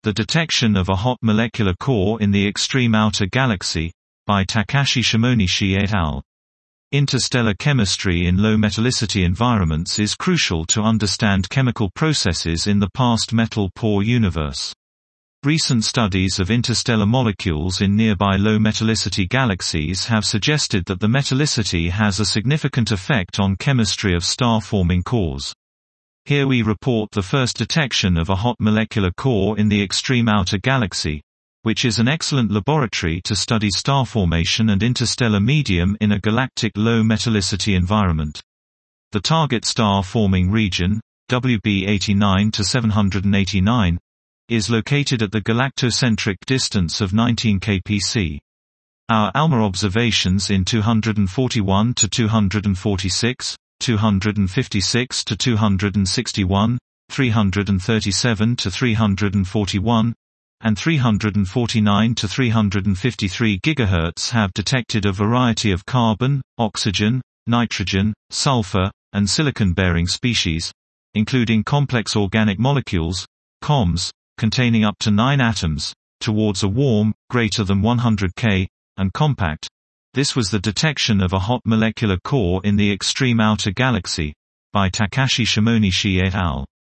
The detection of a hot molecular core in the extreme outer galaxy, by Takashi Shimonishi et al. Interstellar chemistry in low metallicity environments is crucial to understand chemical processes in the past metal-poor universe. Recent studies of interstellar molecules in nearby low metallicity galaxies have suggested that the metallicity has a significant effect on chemistry of star-forming cores. Here we report the first detection of a hot molecular core in the extreme outer galaxy, which is an excellent laboratory to study star formation and interstellar medium in a galactic low metallicity environment. The target star-forming region, WB 89 to 789, is located at the galactocentric distance of 19 kpc. Our ALMA observations in 241 to 246, 256 to 261, 337 to 341, and 349 to 353 GHz have detected a variety of carbon, oxygen, nitrogen, sulfur, and silicon-bearing species, including complex organic molecules, COMs, containing up to 9 atoms, towards a warm, greater than 100 K, and compact. This was the detection of a hot molecular core in the extreme outer galaxy, by Takashi Shimonishi et al.